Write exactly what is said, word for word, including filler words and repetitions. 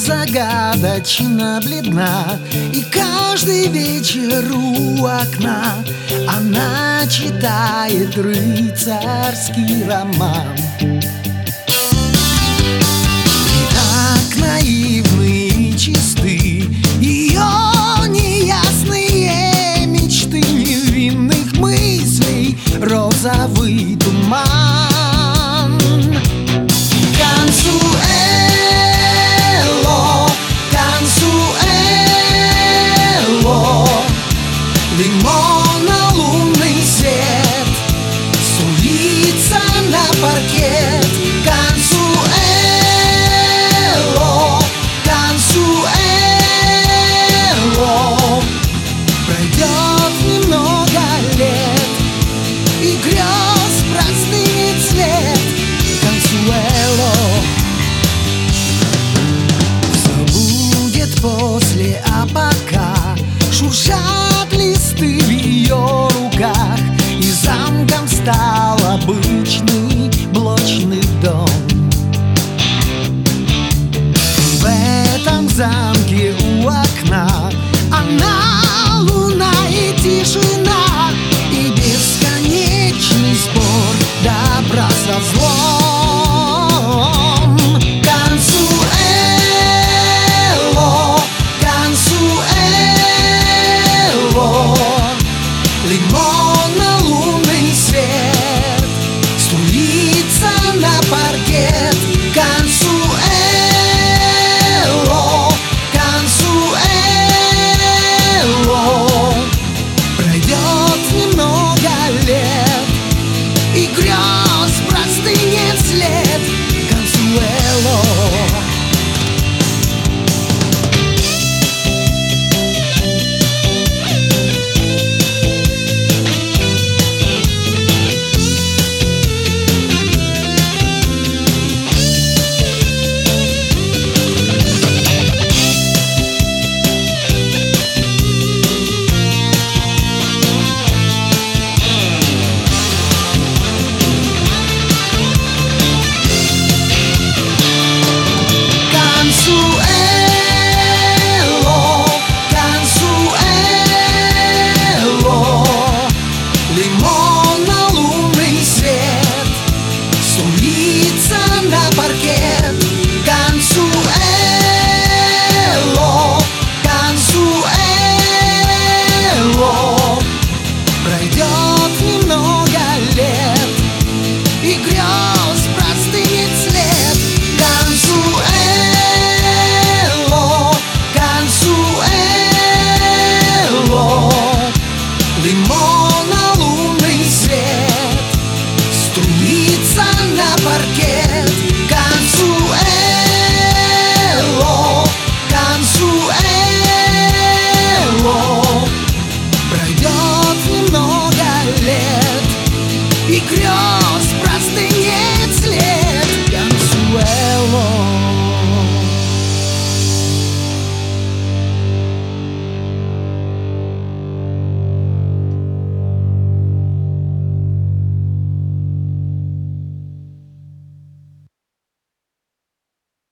загадочно бледна, и каждый вечер у окна она читает рыцарский роман. И так наивны и чисты ее неясные мечты, невинных мыслей розовый туман. Лимонно лунный свет струится на паркет. Консуэло, консуэло. Пройдет немного лет, и грез простынет цвет. Консуэло. Все будет после, а пока шуршат листы в ее руках, и замком стал обычный блочный дом. В этом замке у окна она, луна и тишина, и бесконечный спор добра со злом.